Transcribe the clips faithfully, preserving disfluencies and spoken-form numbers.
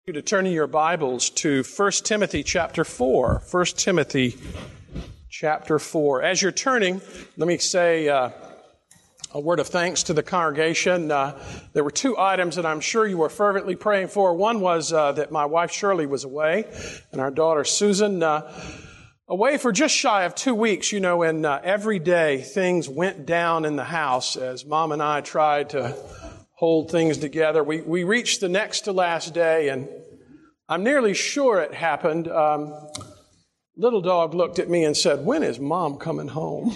You to turn in your Bibles to First Timothy chapter four. First Timothy chapter four. As you're turning, let me say uh, a word of thanks to the congregation. Uh, there were two items that I'm sure you were fervently praying for. One was uh, that my wife Shirley was away and our daughter Susan uh, away for just shy of two weeks. You know, and uh, every day things went down in the house as Mom and I tried to hold things together. We we reached the next to last day, and I'm nearly sure it happened. Um, little dog looked at me and said, "When is Mom coming home?"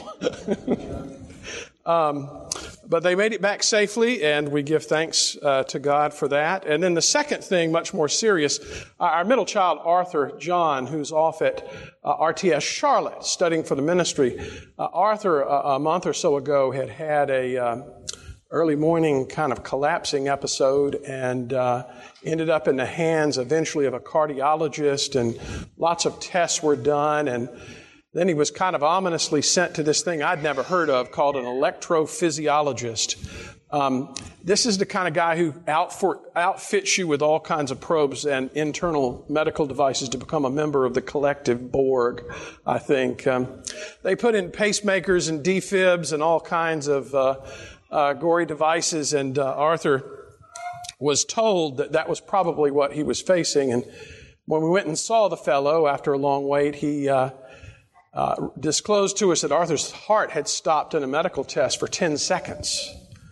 um, but they made it back safely, and we give thanks uh, to God for that. And then the second thing, much more serious, our middle child, Arthur John, who's off at uh, R T S Charlotte studying for the ministry. Uh, Arthur, a, a month or so ago, had had a Um, early morning kind of collapsing episode and uh, ended up in the hands eventually of a cardiologist, and lots of tests were done, and then he was kind of ominously sent to this thing I'd never heard of called an electrophysiologist. Um, this is the kind of guy who outfor- outfits you with all kinds of probes and internal medical devices to become a member of the collective Borg, I think. Um, they put in pacemakers and defibs and all kinds of uh, Uh, gory devices, and uh, Arthur was told that that was probably what he was facing. And when we went and saw the fellow after a long wait, he uh, uh, disclosed to us that Arthur's heart had stopped in a medical test for ten seconds.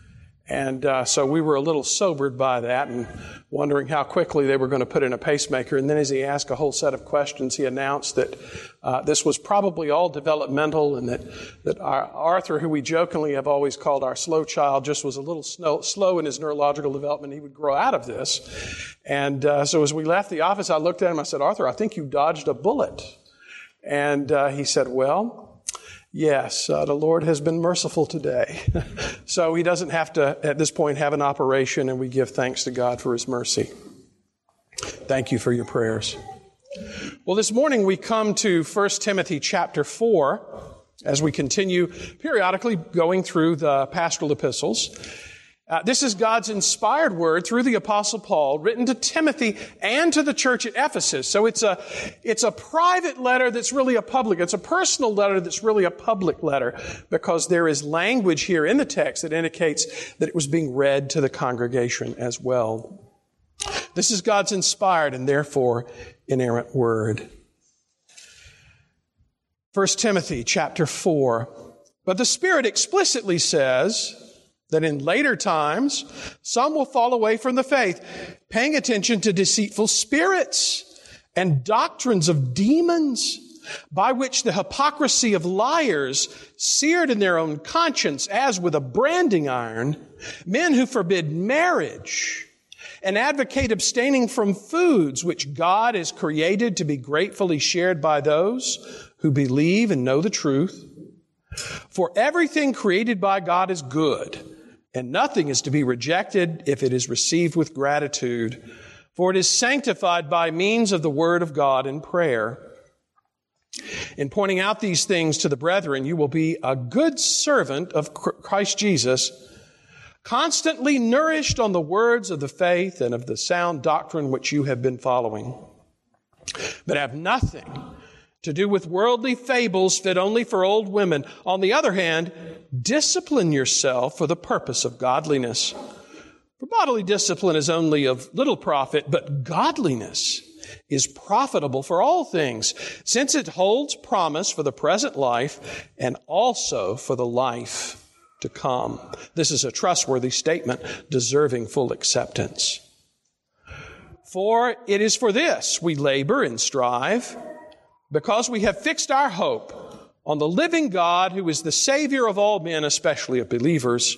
And uh, so we were a little sobered by that and wondering how quickly they were going to put in a pacemaker. And then as he asked a whole set of questions, he announced that uh, this was probably all developmental, and that, that our Arthur, who we jokingly have always called our slow child, just was a little snow, slow in his neurological development. He would grow out of this. And uh, so as we left the office, I looked at him, I said, "Arthur, I think you dodged a bullet." And uh, he said, "Well, yes, uh, the Lord has been merciful today." So he doesn't have to, at this point, have an operation, and we give thanks to God for His mercy. Thank you for your prayers. Well, this morning we come to First Timothy chapter four as we continue periodically going through the pastoral epistles. Uh, this is God's inspired word through the Apostle Paul, written to Timothy and to the church at Ephesus. So it's a, it's a private letter that's really a public. It's a personal letter that's really a public letter, because there is language here in the text that indicates that it was being read to the congregation as well. This is God's inspired and therefore inerrant word. First Timothy chapter four. But the Spirit explicitly says that in later times, some will fall away from the faith, paying attention to deceitful spirits and doctrines of demons, by which the hypocrisy of liars, seared in their own conscience as with a branding iron, men who forbid marriage and advocate abstaining from foods which God has created to be gratefully shared by those who believe and know the truth. For everything created by God is good, and nothing is to be rejected if it is received with gratitude, for it is sanctified by means of the word of God in prayer. In pointing out these things to the brethren, you will be a good servant of Christ Jesus, constantly nourished on the words of the faith and of the sound doctrine which you have been following. But have nothing to do with worldly fables fit only for old women. On the other hand, discipline yourself for the purpose of godliness. For bodily discipline is only of little profit, but godliness is profitable for all things, since it holds promise for the present life and also for the life to come. This is a trustworthy statement, deserving full acceptance. For it is for this we labor and strive, because we have fixed our hope on the living God, who is the Savior of all men, especially of believers.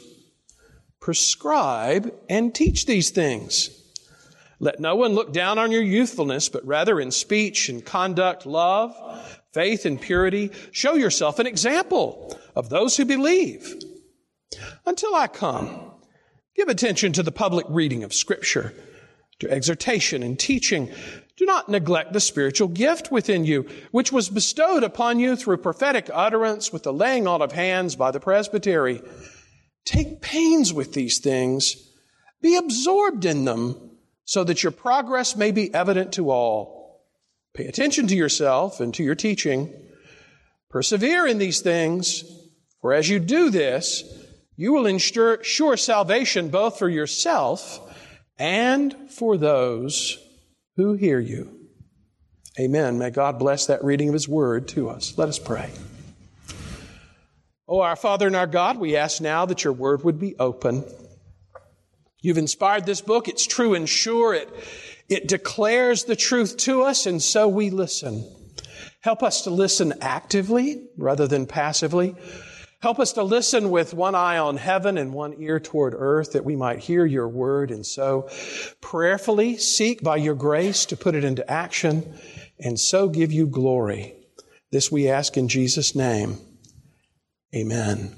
Prescribe and teach these things. Let no one look down on your youthfulness, but rather in speech and conduct, love, faith, and purity, show yourself an example of those who believe. Until I come, give attention to the public reading of Scripture, to exhortation and teaching. Do not neglect the spiritual gift within you, which was bestowed upon you through prophetic utterance with the laying on of hands by the presbytery. Take pains with these things. Be absorbed in them, so that your progress may be evident to all. Pay attention to yourself and to your teaching. Persevere in these things, for as you do this, you will ensure sure salvation both for yourself and for those who hear you. Amen. May God bless that reading of His Word to us. Let us pray. Oh, our Father and our God, we ask now that your Word would be open. You've inspired this book. It's true and sure. It, it declares the truth to us, and so we listen. Help us to listen actively rather than passively. Help us to listen with one eye on heaven and one ear toward earth, that we might hear your word and so prayerfully seek by your grace to put it into action and so give you glory. This we ask in Jesus' name. Amen.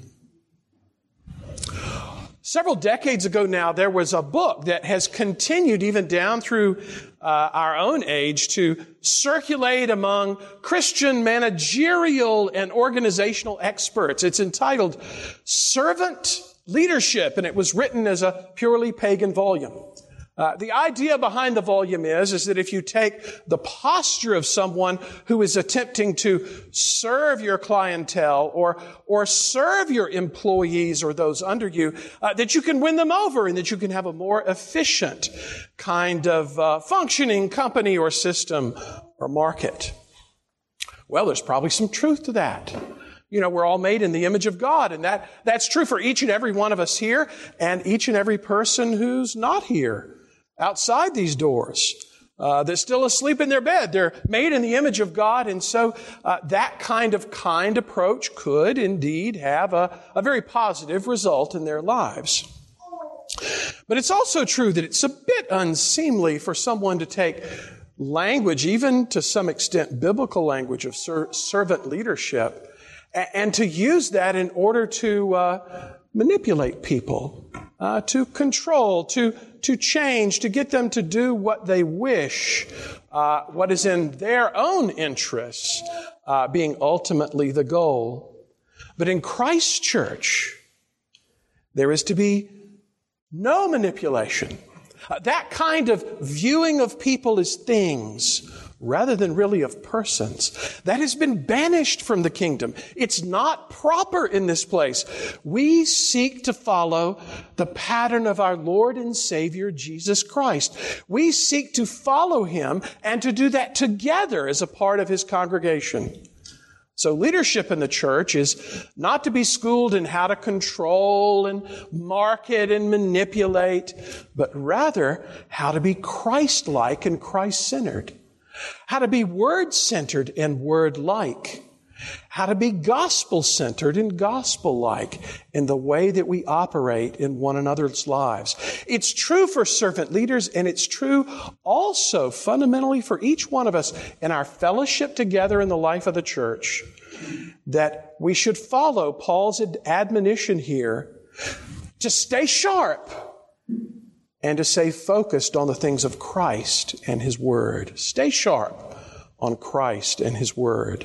Several decades ago now, there was a book that has continued even down through uh, our own age to circulate among Christian managerial and organizational experts. It's entitled Servant Leadership, and it was written as a purely pagan volume. Uh, the idea behind the volume is, is that if you take the posture of someone who is attempting to serve your clientele or, or serve your employees or those under you, uh, that you can win them over and that you can have a more efficient kind of uh, functioning company or system or market. Well, there's probably some truth to that. You know, we're all made in the image of God, and that, that's true for each and every one of us here and each and every person who's not here. Outside these doors, uh, they're still asleep in their bed. They're made in the image of God, and so uh, that kind of kind approach could indeed have a, a very positive result in their lives. But it's also true that it's a bit unseemly for someone to take language, even to some extent biblical language of ser- servant leadership, and, and to use that in order to uh, manipulate people, uh, to control, to to change, to get them to do what they wish, uh, what is in their own interests, uh, being ultimately the goal. But in Christ's church, there is to be no manipulation. Uh, that kind of viewing of people as things rather than really of persons, that has been banished from the kingdom. It's not proper in this place. We seek to follow the pattern of our Lord and Savior, Jesus Christ. We seek to follow Him and to do that together as a part of His congregation. So leadership in the church is not to be schooled in how to control and market and manipulate, but rather how to be Christ-like and Christ-centered. How to be word-centered and word-like. How to be gospel-centered and gospel-like in the way that we operate in one another's lives. It's true for servant leaders, and it's true also fundamentally for each one of us in our fellowship together in the life of the church, that we should follow Paul's admonition here to stay sharp and to stay focused on the things of Christ and His Word. Stay sharp on Christ and His Word.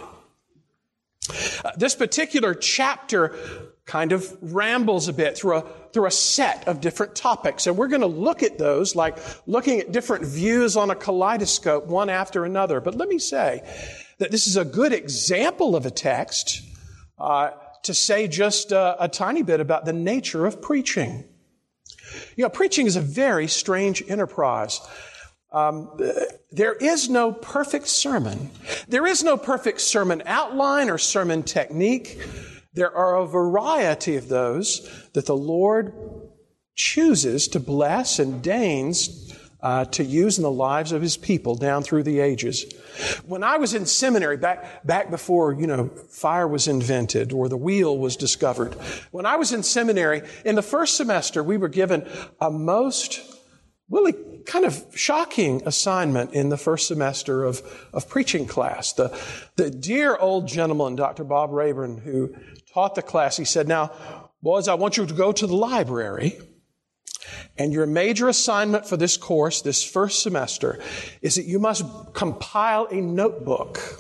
Uh, this particular chapter kind of rambles a bit through a, through a set of different topics. And we're going to look at those like looking at different views on a kaleidoscope, one after another. But let me say that this is a good example of a text uh, to say just uh, a tiny bit about the nature of preaching. You know, preaching is a very strange enterprise. Um, there is no perfect sermon. There is no perfect sermon outline or sermon technique. There are a variety of those that the Lord chooses to bless and deigns uh, to use in the lives of His people down through the ages. When I was in seminary, back back before, you know, fire was invented or the wheel was discovered, when I was in seminary, in the first semester, we were given a most really kind of shocking assignment in the first semester of, of preaching class. The, the dear old gentleman, Doctor Bob Rayburn, who taught the class, he said, "Now, boys, I want you to go to the library, and your major assignment for this course, this first semester, is that you must compile a notebook.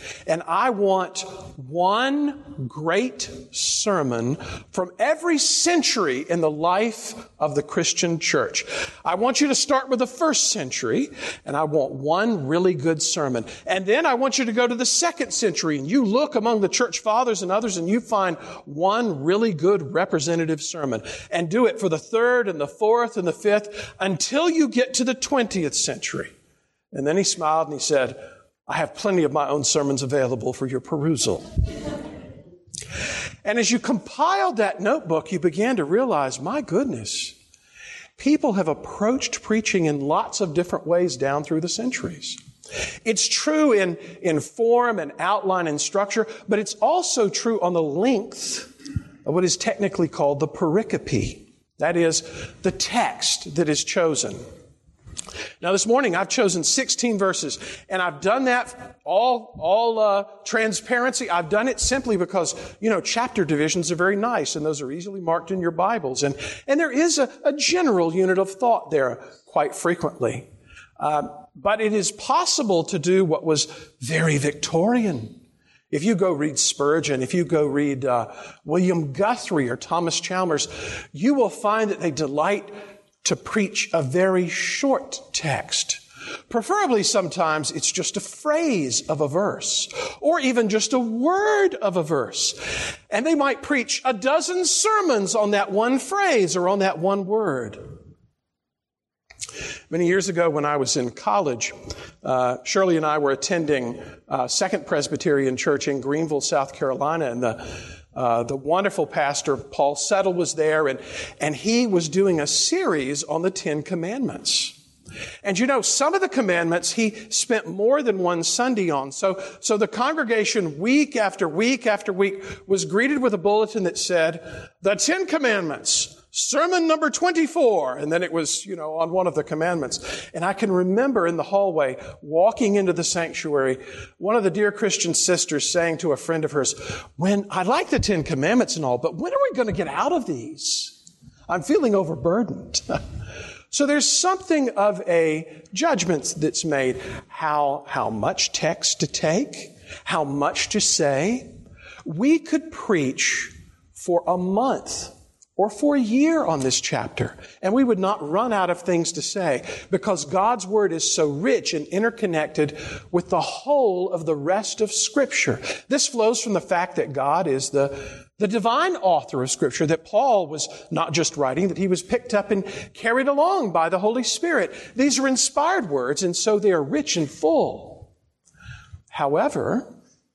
And I want one great sermon from every century in the life of the Christian church. I want you to start with the first century, and I want one really good sermon. And then I want you to go to the second century, and you look among the church fathers and others, and you find one really good representative sermon. And do it for the third and the fourth and the fifth until you get to the twentieth century. And then he smiled and he said, I have plenty of my own sermons available for your perusal. And as you compiled that notebook, you began to realize, my goodness, people have approached preaching in lots of different ways down through the centuries. It's true in, in form and outline and structure, but it's also true on the length of what is technically called the pericope. That is, the text that is chosen. Now, this morning, I've chosen sixteen verses, and I've done that all, all uh, transparency. I've done it simply because, you know, chapter divisions are very nice, and those are easily marked in your Bibles. And, and there is a, a general unit of thought there quite frequently. Uh, but it is possible to do what was very Victorian. If you go read Spurgeon, if you go read uh, William Guthrie or Thomas Chalmers, you will find that they delight to preach a very short text. Preferably sometimes it's just a phrase of a verse, or even just a word of a verse. And they might preach a dozen sermons on that one phrase or on that one word. Many years ago when I was in college, uh, Shirley and I were attending uh, Second Presbyterian Church in Greenville, South Carolina, and the Uh, the wonderful pastor, Paul Settle, was there, and, and he was doing a series on the Ten Commandments. And you know, some of the commandments he spent more than one Sunday on. So, so the congregation week after week after week was greeted with a bulletin that said, the Ten Commandments, sermon number twenty-four. And then it was, you know, on one of the commandments. And I can remember in the hallway, walking into the sanctuary, one of the dear Christian sisters saying to a friend of hers, when I like the Ten Commandments and all, but when are we going to get out of these? I'm feeling overburdened. So there's something of a judgment that's made. How, how much text to take? How much to say? We could preach for a month or for a year on this chapter, and we would not run out of things to say because God's Word is so rich and interconnected with the whole of the rest of Scripture. This flows from the fact that God is the, the divine author of Scripture, that Paul was not just writing, that he was picked up and carried along by the Holy Spirit. These are inspired words, and so they are rich and full. However,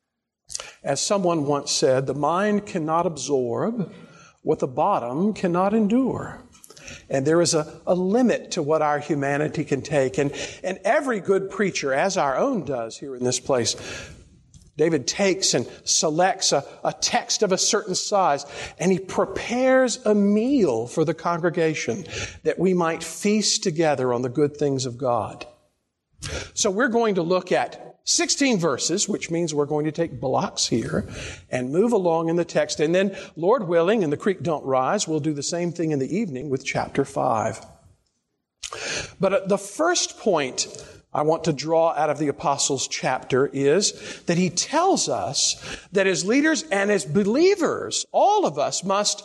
as someone once said, the mind cannot absorb what the bottom cannot endure. And there is a, a limit to what our humanity can take. And, and every good preacher, as our own does here in this place, David takes and selects a, a text of a certain size, and he prepares a meal for the congregation that we might feast together on the good things of God. So we're going to look at sixteen verses, which means we're going to take blocks here and move along in the text. And then, Lord willing, and the creek don't rise, we'll do the same thing in the evening with chapter five. But the first point I want to draw out of the Apostles' chapter is that he tells us that as leaders and as believers, all of us must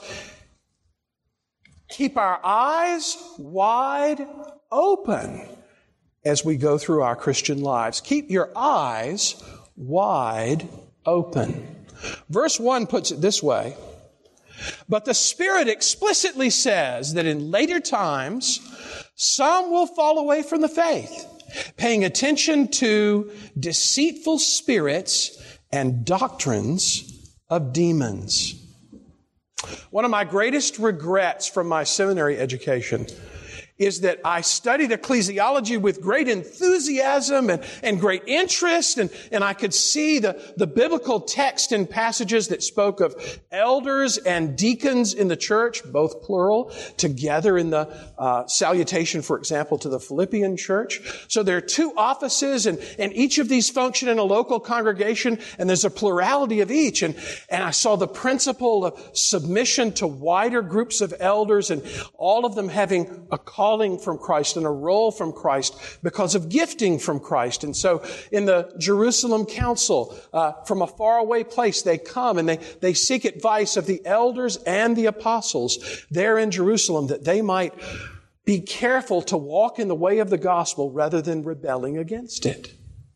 keep our eyes wide open as we go through our Christian lives. Keep your eyes wide open. Verse one puts it this way, but the Spirit explicitly says that in later times, some will fall away from the faith, paying attention to deceitful spirits and doctrines of demons. One of my greatest regrets from my seminary education is that I studied ecclesiology with great enthusiasm and, and great interest, and, and I could see the, the biblical text and passages that spoke of elders and deacons in the church, both plural, together in the uh, salutation, for example, to the Philippian church. So there are two offices, and, and each of these function in a local congregation, and there's a plurality of each. And, and I saw the principle of submission to wider groups of elders, and all of them having a call calling from Christ and a role from Christ because of gifting from Christ. And so in the Jerusalem Council, uh, from a faraway place, they come and they, they seek advice of the elders and the apostles there in Jerusalem that they might be careful to walk in the way of the gospel rather than rebelling against it.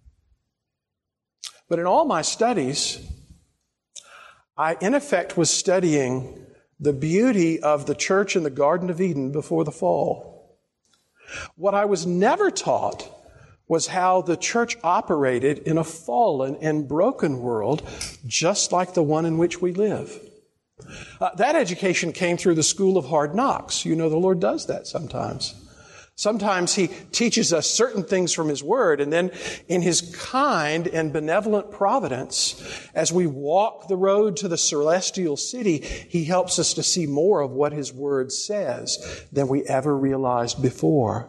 But in all my studies, I in effect was studying the beauty of the church in the Garden of Eden before the fall. What I was never taught was how the church operated in a fallen and broken world, just like the one in which we live. Uh, that education came through the school of hard knocks. You know, the Lord does that sometimes. Sometimes He teaches us certain things from His Word, and then in His kind and benevolent providence, as we walk the road to the celestial city, He helps us to see more of what His Word says than we ever realized before.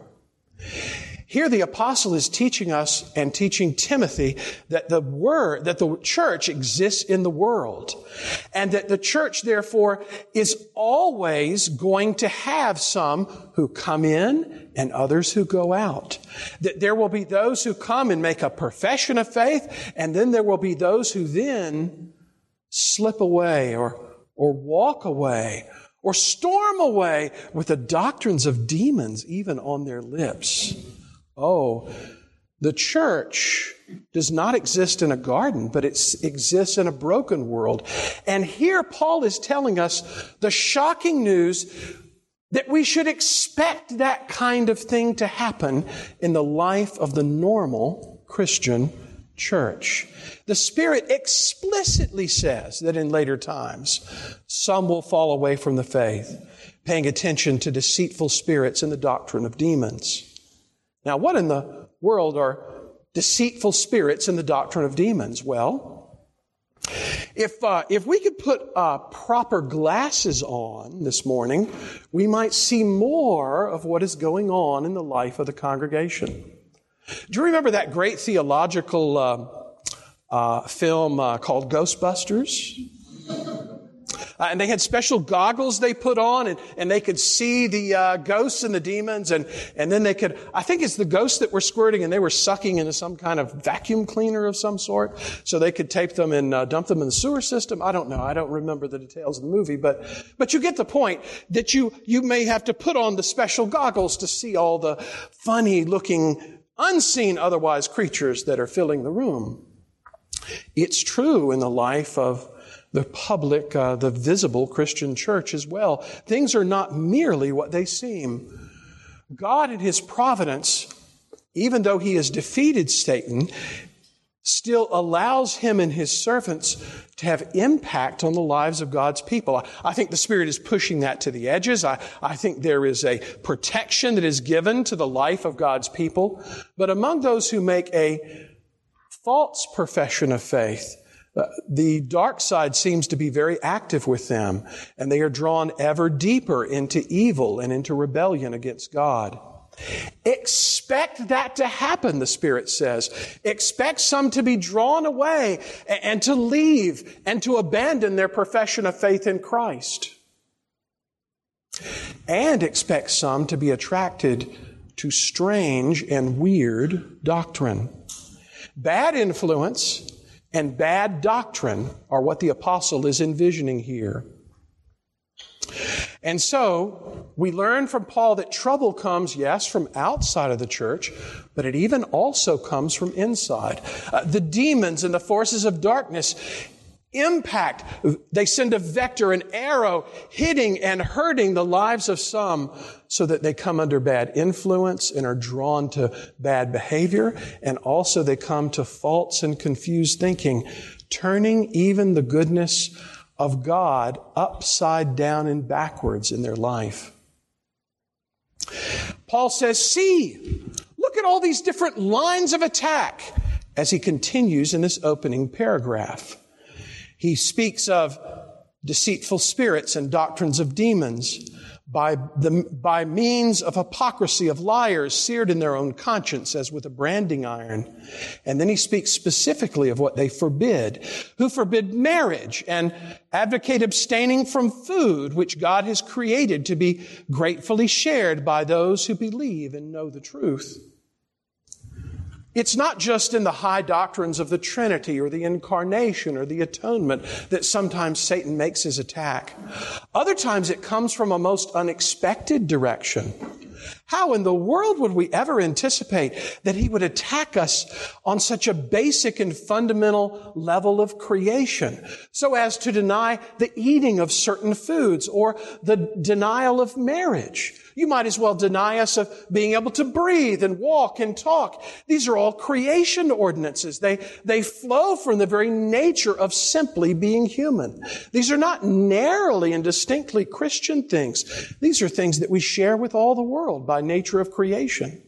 Here the apostle is teaching us and teaching Timothy that the word, that the church exists in the world, and that the church therefore is always going to have some who come in and others who go out. That there will be those who come and make a profession of faith, and then there will be those who then slip away or, or walk away or storm away with the doctrines of demons even on their lips. Oh, the church does not exist in a garden, but it exists in a broken world. And here Paul is telling us the shocking news that we should expect that kind of thing to happen in the life of the normal Christian church. The Spirit explicitly says that in later times, some will fall away from the faith, paying attention to deceitful spirits and the doctrine of demons. Now, what in the world are deceitful spirits and the doctrine of demons? Well, if uh, if we could put uh, proper glasses on this morning, we might see more of what is going on in the life of the congregation. Do you remember that great theological uh, uh, film uh, called Ghostbusters? Uh, and they had special goggles they put on, and, and they could see the uh, ghosts and the demons, and, and then they could, I think it's the ghosts that were squirting, and they were sucking into some kind of vacuum cleaner of some sort, so they could tape them and uh, dump them in the sewer system. I don't know. I don't remember the details of the movie, but but you get the point that you you may have to put on the special goggles to see all the funny-looking, unseen otherwise creatures that are filling the room. It's true in the life of the public, uh, the visible Christian church as well. Things are not merely what they seem. God in His providence, even though He has defeated Satan, still allows him and his servants to have impact on the lives of God's people. I, I think the Spirit is pushing that to the edges. I, I think there is a protection that is given to the life of God's people. But among those who make a false profession of faith, Uh, the dark side seems to be very active with them, and they are drawn ever deeper into evil and into rebellion against God. Expect that to happen, the Spirit says. Expect some to be drawn away and, and to leave and to abandon their profession of faith in Christ. And expect some to be attracted to strange and weird doctrine. Bad influence and bad doctrine are what the apostle is envisioning here. And so, we learn from Paul that trouble comes, yes, from outside of the church, but it even also comes from inside. Uh, the demons and the forces of darkness impact. They send a vector, an arrow, hitting and hurting the lives of some so that they come under bad influence and are drawn to bad behavior. And also they come to false and confused thinking, turning even the goodness of God upside down and backwards in their life. Paul says, see, look at all these different lines of attack as he continues in this opening paragraph. He speaks of deceitful spirits and doctrines of demons, by the, by means of hypocrisy of liars seared in their own conscience as with a branding iron. And then he speaks specifically of what they forbid, who forbid marriage and advocate abstaining from food which God has created to be gratefully shared by those who believe and know the truth. It's not just in the high doctrines of the Trinity or the Incarnation or the Atonement that sometimes Satan makes his attack. Other times it comes from a most unexpected direction. How in the world would we ever anticipate that he would attack us on such a basic and fundamental level of creation, so as to deny the eating of certain foods or the denial of marriage? You might as well deny us of being able to breathe and walk and talk. These are all creation ordinances. They, they flow from the very nature of simply being human. These are not narrowly and distinctly Christian things. These are things that we share with all the world by nature of creation.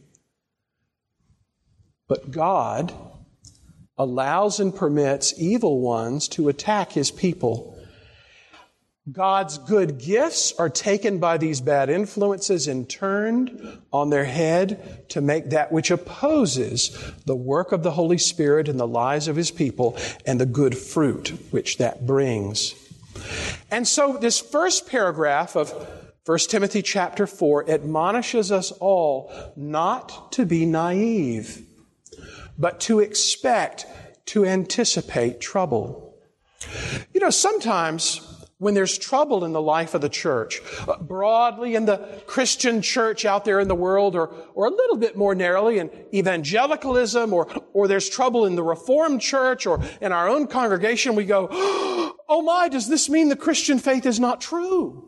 But God allows and permits evil ones to attack His people. God's good gifts are taken by these bad influences and turned on their head to make that which opposes the work of the Holy Spirit in the lives of His people and the good fruit which that brings. And so this first paragraph of First Timothy chapter four admonishes us all not to be naive, but to expect, to anticipate trouble. You know, sometimes when there's trouble in the life of the church, uh, broadly in the Christian church out there in the world, or, or a little bit more narrowly in evangelicalism, or, or there's trouble in the Reformed church or in our own congregation, we go, oh my, does this mean the Christian faith is not true?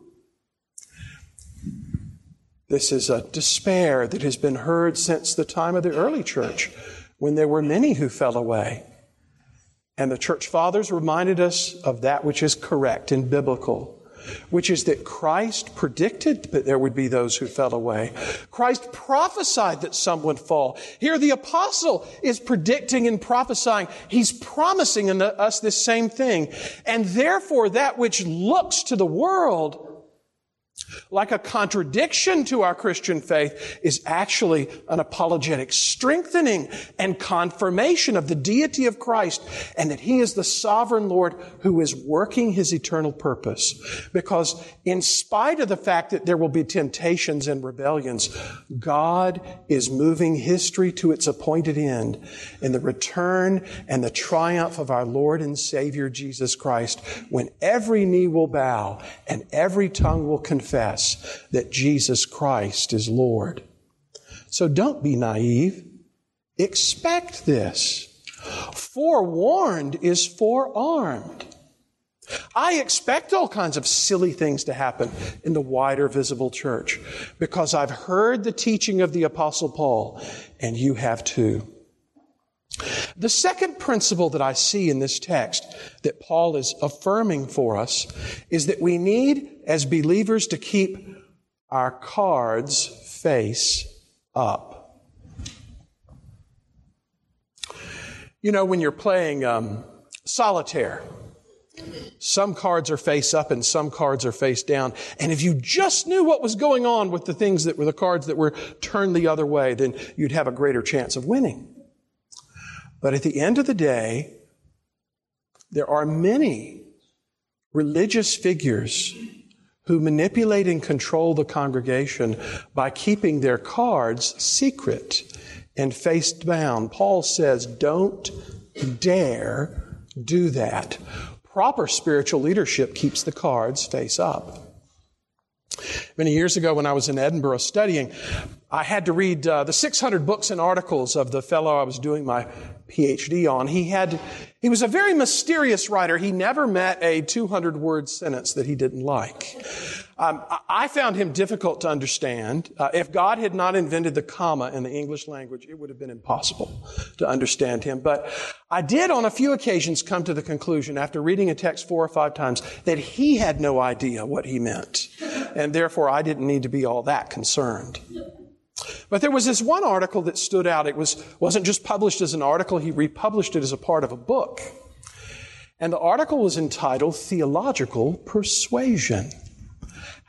This is a despair that has been heard since the time of the early church, when there were many who fell away. And the church fathers reminded us of that which is correct and biblical, which is that Christ predicted that there would be those who fell away. Christ prophesied that some would fall. Here the apostle is predicting and prophesying. He's promising in us this same thing. And therefore that which looks to the world like a contradiction to our Christian faith is actually an apologetic strengthening and confirmation of the deity of Christ and that He is the sovereign Lord who is working His eternal purpose. Because in spite of the fact that there will be temptations and rebellions, God is moving history to its appointed end in the return and the triumph of our Lord and Savior Jesus Christ, when every knee will bow and every tongue will confess that Jesus Christ is Lord. So don't be naive. Expect this. Forewarned is forearmed. I expect all kinds of silly things to happen in the wider visible church because I've heard the teaching of the Apostle Paul, and you have too. The second principle that I see in this text that Paul is affirming for us is that we need, as believers, to keep our cards face up. You know, when you're playing um, solitaire, some cards are face up and some cards are face down. And if you just knew what was going on with the things that were the cards that were turned the other way, then you'd have a greater chance of winning. But at the end of the day, there are many religious figures who manipulate and control the congregation by keeping their cards secret and face down. Paul says, don't dare do that. Proper spiritual leadership keeps the cards face up. Many years ago when I was in Edinburgh studying, I had to read uh, the six hundred books and articles of the fellow I was doing my P H D on. He had, he was a very mysterious writer. He never met a two hundred word sentence that he didn't like. Um, I found him difficult to understand. Uh, if God had not invented the comma in the English language, it would have been impossible to understand him. But I did on a few occasions come to the conclusion, after reading a text four or five times, that he had no idea what he meant. And therefore, I didn't need to be all that concerned. But there was this one article that stood out. It was, wasn't just published as an article. He republished it as a part of a book. And the article was entitled Theological Persuasion.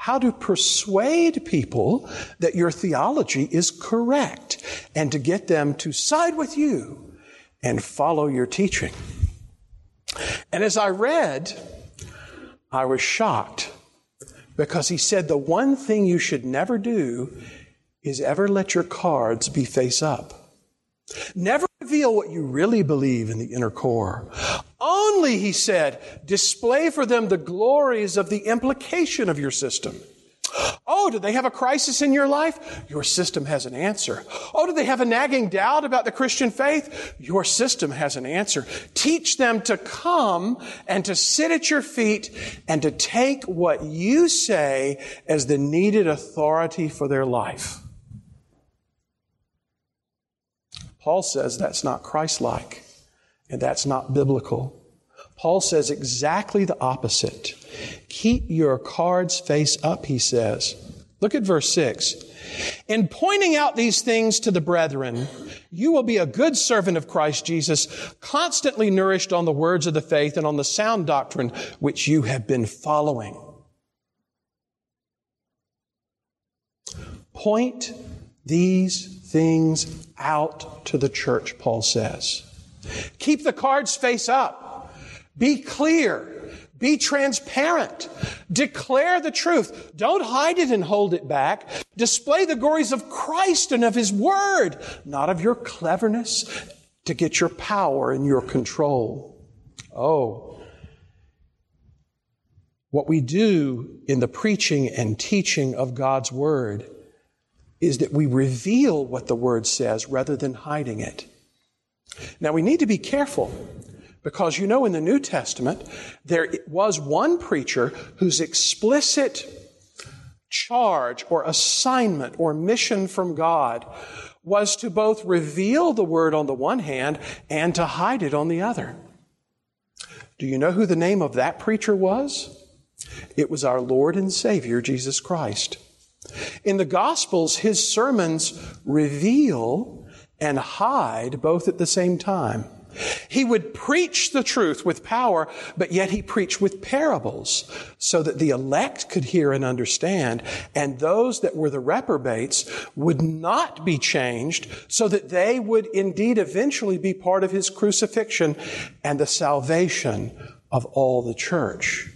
how to persuade people that your theology is correct and to get them to side with you and follow your teaching. And as I read, I was shocked because he said the one thing you should never do is ever let your cards be face up. Never reveal what you really believe in the inner core. Only, he said, display for them the glories of the implication of your system. Oh, do they have a crisis in your life? Your system has an answer. Oh, do they have a nagging doubt about the Christian faith? Your system has an answer. Teach them to come and to sit at your feet and to take what you say as the needed authority for their life. Paul says that's not Christ-like, and that's not biblical. Paul says exactly the opposite. Keep your cards face up, he says. Look at verse six. In pointing out these things to the brethren, you will be a good servant of Christ Jesus, constantly nourished on the words of the faith and on the sound doctrine which you have been following. Point these things out to the church, Paul says. Keep the cards face up. Be clear. Be transparent. Declare the truth. Don't hide it and hold it back. Display the glories of Christ and of His Word, not of your cleverness to get your power and your control. Oh, what we do in the preaching and teaching of God's Word is that we reveal what the Word says rather than hiding it. Now, we need to be careful because, you know, in the New Testament, there was one preacher whose explicit charge or assignment or mission from God was to both reveal the Word on the one hand and to hide it on the other. Do you know who the name of that preacher was? It was our Lord and Savior, Jesus Christ. In the Gospels, His sermons reveal and hide both at the same time. He would preach the truth with power, but yet He preached with parables so that the elect could hear and understand, and those that were the reprobates would not be changed so that they would indeed eventually be part of His crucifixion and the salvation of all the church.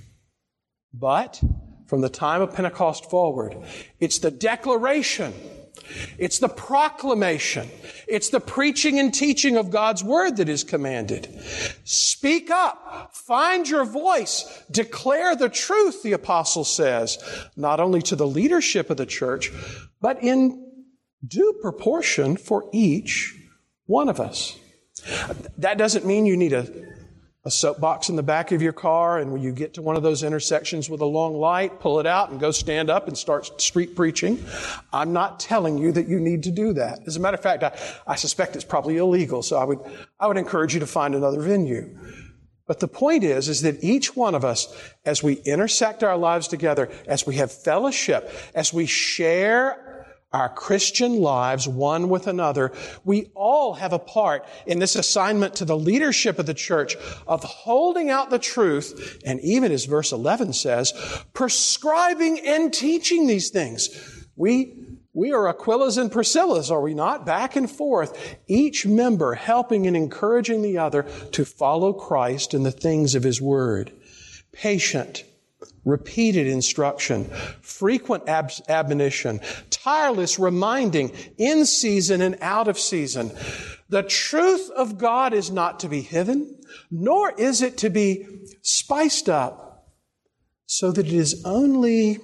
But from the time of Pentecost forward, it's the declaration, it's the proclamation, it's the preaching and teaching of God's Word that is commanded. Speak up, find your voice, declare the truth, the apostle says, not only to the leadership of the church, but in due proportion for each one of us. That doesn't mean you need a A soapbox in the back of your car, and when you get to one of those intersections with a long light, pull it out and go stand up and start street preaching. I'm not telling you that you need to do that. As a matter of fact, I, I suspect it's probably illegal, so I would, I would encourage you to find another venue. But the point is, is that each one of us, as we intersect our lives together, as we have fellowship, as we share our Christian lives one with another, we all have a part in this assignment to the leadership of the church of holding out the truth, and even as verse eleven says, prescribing and teaching these things. We, we are Aquilas and Priscillas, are we not? Back and forth, each member helping and encouraging the other to follow Christ in the things of His Word. Patient, repeated instruction, frequent ab- admonition, tireless reminding in season and out of season. The truth of God is not to be hidden, nor is it to be spiced up so that it is only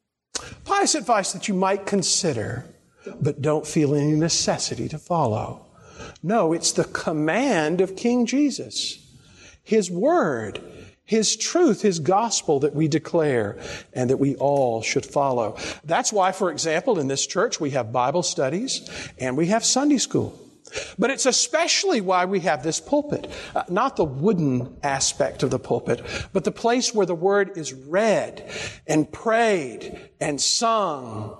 pious advice that you might consider, but don't feel any necessity to follow. No, it's the command of King Jesus, His Word, His truth, His gospel that we declare and that we all should follow. That's why, for example, in this church we have Bible studies and we have Sunday school. But it's especially why we have this pulpit. Uh, not the wooden aspect of the pulpit, but the place where the Word is read and prayed and sung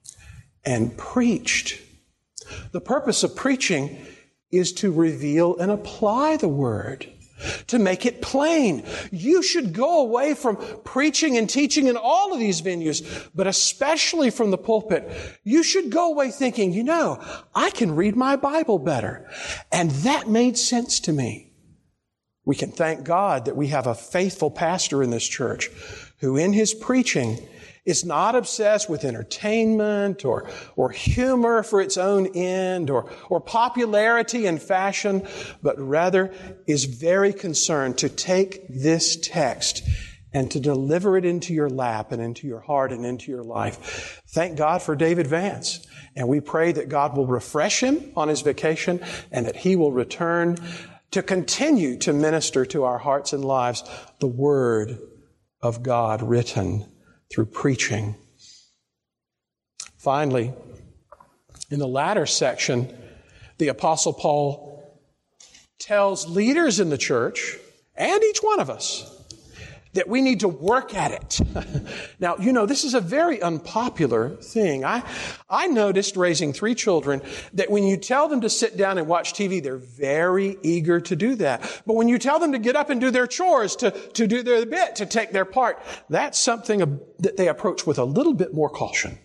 and preached. The purpose of preaching is to reveal and apply the Word. to make it plain. You should go away from preaching and teaching in all of these venues, but especially from the pulpit. You should go away thinking, you know, I can read my Bible better. And that made sense to me. We can thank God that we have a faithful pastor in this church who in his preaching is not obsessed with entertainment or, or humor for its own end or, or popularity and fashion, but rather is very concerned to take this text and to deliver it into your lap and into your heart and into your life. Thank God for David Vance. And we pray that God will refresh him on his vacation and that he will return to continue to minister to our hearts and lives the Word of God written through preaching. Finally, in the latter section, the Apostle Paul tells leaders in the church, and each one of us, that we need to work at it. Now, you know, this is a very unpopular thing. I, I noticed raising three children that when you tell them to sit down and watch T V, they're very eager to do that. But when you tell them to get up and do their chores, to, to do their bit, to take their part, that's something that they approach with a little bit more caution.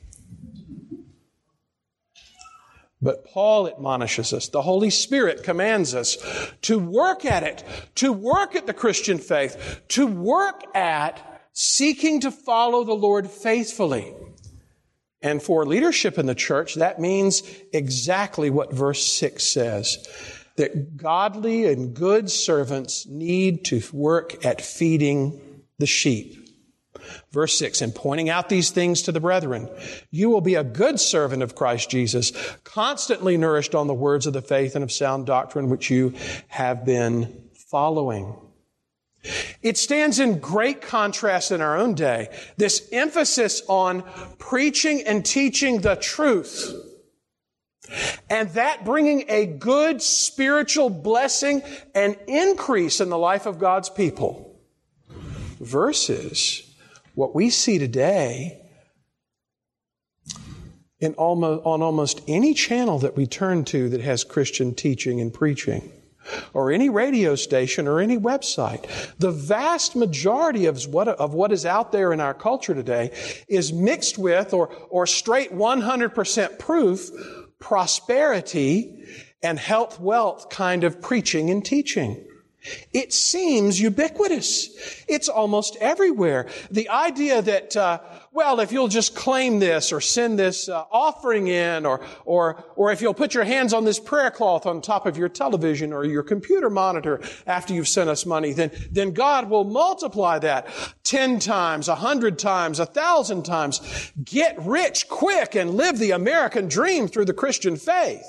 But Paul admonishes us, the Holy Spirit commands us to work at it, to work at the Christian faith, to work at seeking to follow the Lord faithfully. And for leadership in the church, that means exactly what verse six says, that godly and good servants need to work at feeding the sheep. Verse six, in pointing out these things to the brethren, you will be a good servant of Christ Jesus, constantly nourished on the words of the faith and of sound doctrine which you have been following. It stands in great contrast in our own day, this emphasis on preaching and teaching the truth, and that bringing a good spiritual blessing and increase in the life of God's people, versus what we see today in almost, on almost any channel that we turn to that has Christian teaching and preaching, or any radio station or any website. The vast majority of what, of what is out there in our culture today is mixed with or, or straight one hundred percent proof prosperity and health, wealth kind of preaching and teaching. It seems ubiquitous. It's almost everywhere. The idea that, uh, well, if you'll just claim this or send this uh, offering in, or, or, or if you'll put your hands on this prayer cloth on top of your television or your computer monitor after you've sent us money, then, then God will multiply that ten times, a hundred times, a thousand times. Get rich quick and live the American dream through the Christian faith.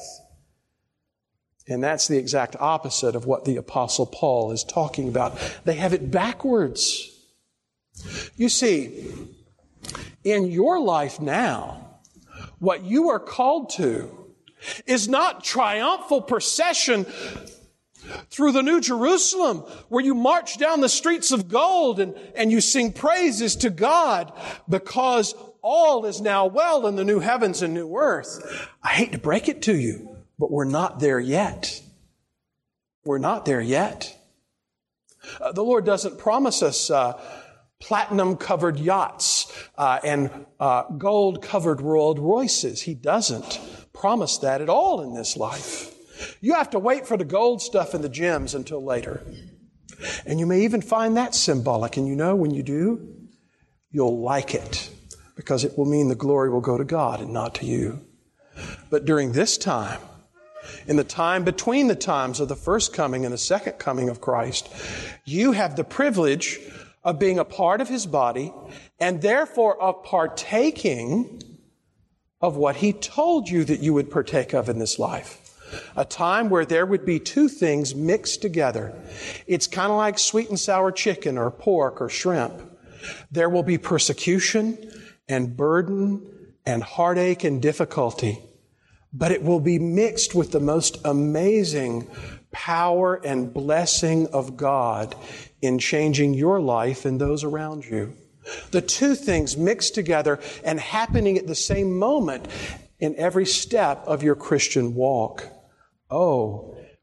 And that's the exact opposite of what the Apostle Paul is talking about. They have it backwards. You see, in your life now, what you are called to is not triumphal procession through the New Jerusalem, where you march down the streets of gold and, and you sing praises to God because all is now well in the new heavens and new earth. I hate to break it to you, but we're not there yet. We're not there yet. Uh, the Lord doesn't promise us uh, platinum-covered yachts uh, and uh, gold-covered Rolls Royces. He doesn't promise that at all in this life. You have to wait for the gold stuff in the gems until later. And you may even find that symbolic. And you know, when you do, you'll like it, because it will mean the glory will go to God and not to you. But during this time, in the time between the times of the first coming and the second coming of Christ, you have the privilege of being a part of His body and therefore of partaking of what He told you that you would partake of in this life. A time where there would be two things mixed together. It's kind of like sweet and sour chicken or pork or shrimp. There will be persecution and burden and heartache and difficulty. But it will be mixed with the most amazing power and blessing of God in changing your life and those around you. The two things mixed together and happening at the same moment in every step of your Christian walk. Oh,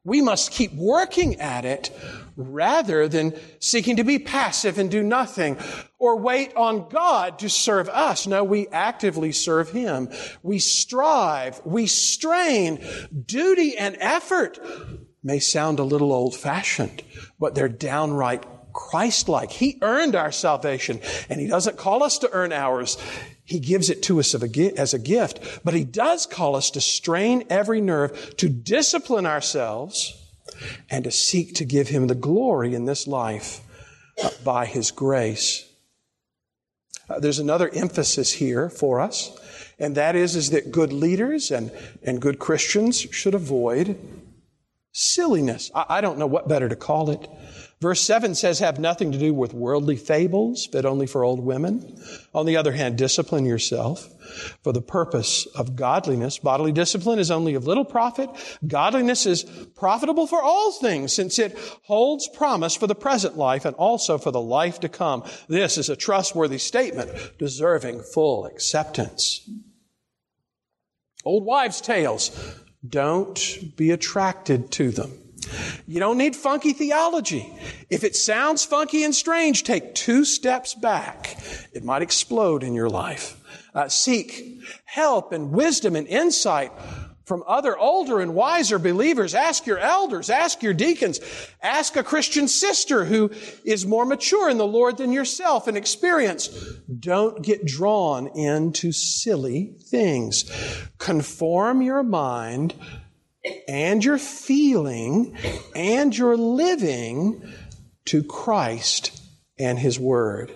We must keep working at it rather than seeking to be passive and do nothing or wait on God to serve us. No, we actively serve Him. We strive, we strain. Duty and effort may sound a little old-fashioned, but they're downright Christ-like. He earned our salvation, and He doesn't call us to earn ours. He gives it to us as a gift, but He does call us to strain every nerve, to discipline ourselves, and to seek to give Him the glory in this life by His grace. Uh, there's another emphasis here for us, and that is, is that good leaders and, and good Christians should avoid silliness. I, I don't know what better to call it. Verse seven says, have nothing to do with worldly fables, fit only for old women. On the other hand, discipline yourself for the purpose of godliness. Bodily discipline is only of little profit. Godliness is profitable for all things, since it holds promise for the present life and also for the life to come. This is a trustworthy statement, deserving full acceptance. Old wives' tales. Don't be attracted to them. You don't need funky theology. If it sounds funky and strange, take two steps back. It might explode in your life. Uh, seek help and wisdom and insight from other older and wiser believers. Ask your elders, ask your deacons, ask a Christian sister who is more mature in the Lord than yourself and experienced. Don't get drawn into silly things. Conform your mind and your feeling and your living to Christ and His Word.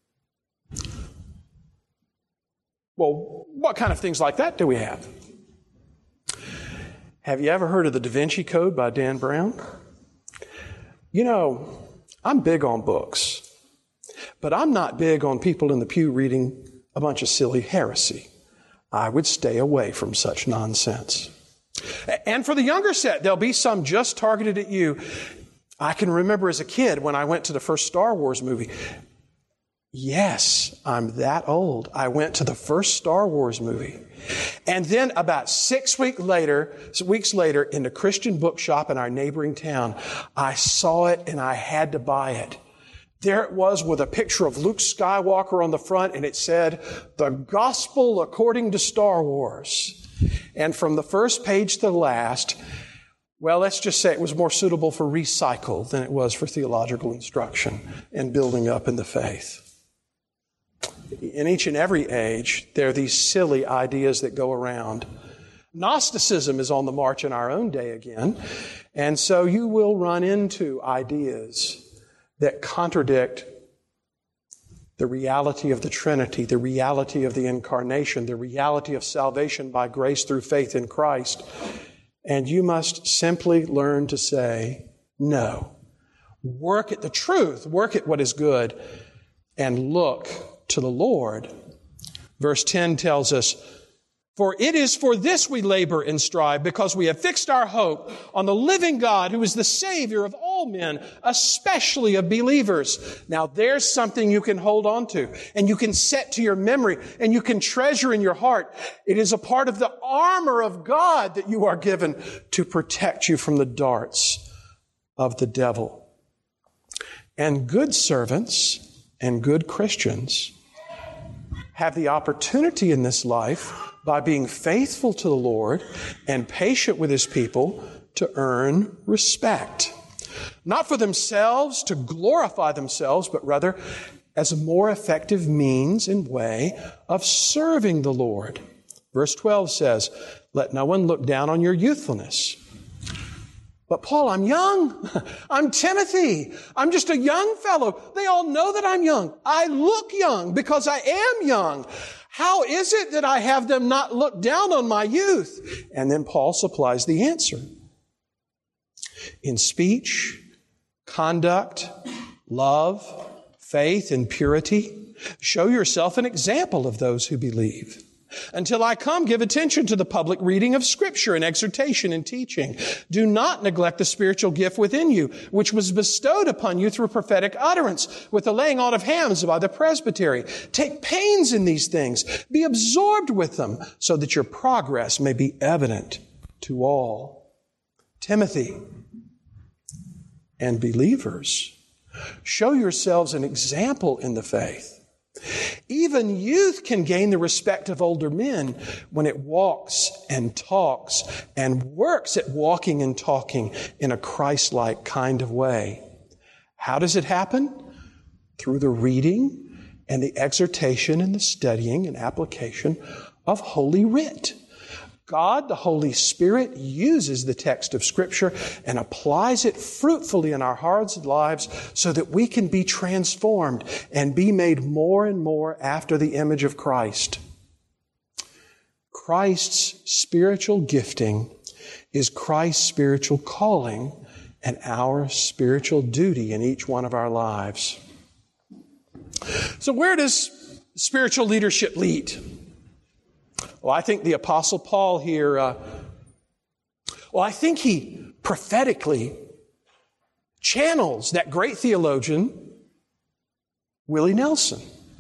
Well, what kind of things like that do we have? Have you ever heard of the Da Vinci Code by Dan Brown? You know, I'm big on books, but I'm not big on people in the pew reading a bunch of silly heresy. I would stay away from such nonsense. And for the younger set, there'll be some just targeted at you. I can remember as a kid when I went to the first Star Wars movie. Yes, I'm that old. I went to the first Star Wars movie. And then about six weeks later, weeks later, in the Christian bookshop in our neighboring town, I saw it and I had to buy it. There it was with a picture of Luke Skywalker on the front, and it said, "The Gospel According to Star Wars." And from the first page to the last, well, let's just say it was more suitable for recycle than it was for theological instruction and building up in the faith. In each and every age, there are these silly ideas that go around. Gnosticism is on the march in our own day again, and so you will run into ideas that contradict the reality of the Trinity, the reality of the Incarnation, the reality of salvation by grace through faith in Christ. And you must simply learn to say no. Work at the truth, work at what is good, and look to the Lord. Verse ten tells us, "For it is for this we labor and strive, because we have fixed our hope on the living God, who is the Savior of all men, especially of believers." Now there's something you can hold on to, and you can set to your memory, and you can treasure in your heart. It is a part of the armor of God that you are given to protect you from the darts of the devil. And good servants and good Christians have the opportunity in this life, by being faithful to the Lord and patient with His people, to earn respect. Not for themselves, to glorify themselves, but rather as a more effective means and way of serving the Lord. Verse twelve says, "Let no one look down on your youthfulness." But Paul, I'm young. I'm Timothy. I'm just a young fellow. They all know that I'm young. I look young because I am young. How is it that I have them not look down on my youth? And then Paul supplies the answer. In speech, conduct, love, faith, and purity, show yourself an example of those who believe. Until I come, give attention to the public reading of Scripture and exhortation and teaching. Do not neglect the spiritual gift within you, which was bestowed upon you through prophetic utterance, with the laying on of hands by the presbytery. Take pains in these things. Be absorbed with them, so that your progress may be evident to all. Timothy, and believers. Show yourselves an example in the faith. Even youth can gain the respect of older men when it walks and talks and works at walking and talking in a Christ-like kind of way. How does it happen? Through the reading and the exhortation and the studying and application of Holy Writ. God, the Holy Spirit, uses the text of Scripture and applies it fruitfully in our hearts and lives so that we can be transformed and be made more and more after the image of Christ. Christ's spiritual gifting is Christ's spiritual calling and our spiritual duty in each one of our lives. So where does spiritual leadership lead? Well, I think the Apostle Paul here, uh, well, I think he prophetically channels that great theologian, Willie Nelson.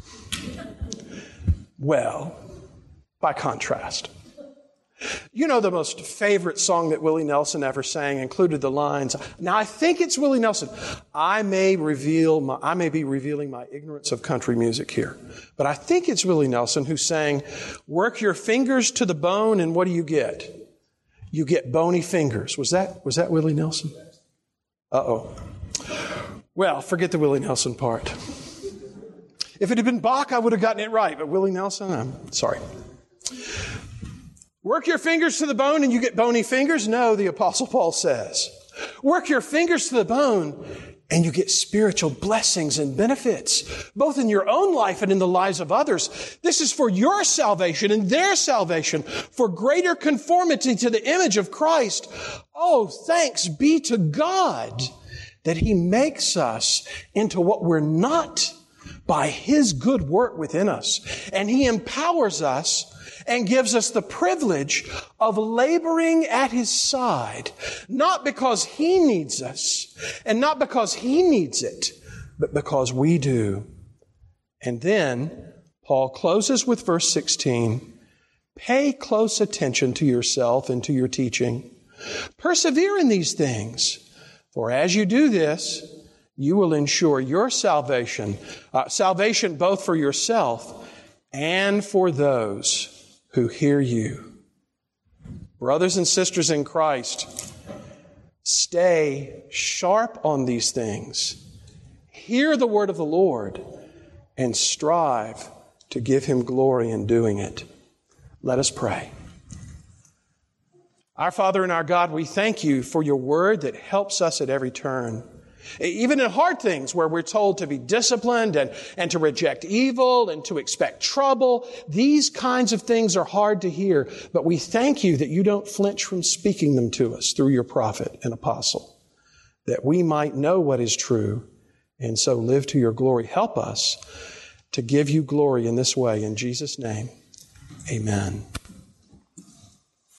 Well, by contrast. You know, the most favorite song that Willie Nelson ever sang included the lines, now I think it's Willie Nelson, I may reveal my, I may be revealing my ignorance of country music here, but I think it's Willie Nelson who sang, work your fingers to the bone and what do you get? You get bony fingers. Was that, was that Willie Nelson? Uh-oh. Well, forget the Willie Nelson part. If it had been Bach, I would have gotten it right, but Willie Nelson, I'm sorry. Work your fingers to the bone and you get bony fingers? No, the Apostle Paul says. Work your fingers to the bone and you get spiritual blessings and benefits, both in your own life and in the lives of others. This is for your salvation and their salvation, for greater conformity to the image of Christ. Oh, thanks be to God that He makes us into what we're not by His good work within us. And He empowers us and gives us the privilege of laboring at His side, not because He needs us and not because He needs it, but because we do. And then Paul closes with verse sixteen, pay close attention to yourself and to your teaching. Persevere in these things, for as you do this, you will ensure your salvation, uh, salvation both for yourself and for those who hear you. Brothers and sisters in Christ, stay sharp on these things. Hear the word of the Lord and strive to give Him glory in doing it. Let us pray. Our Father and our God, we thank You for Your word that helps us at every turn. Even in hard things where we're told to be disciplined and, and to reject evil and to expect trouble, these kinds of things are hard to hear. But we thank You that You don't flinch from speaking them to us through Your prophet and apostle, that we might know what is true and so live to Your glory. Help us to give You glory in this way. In Jesus' name, amen.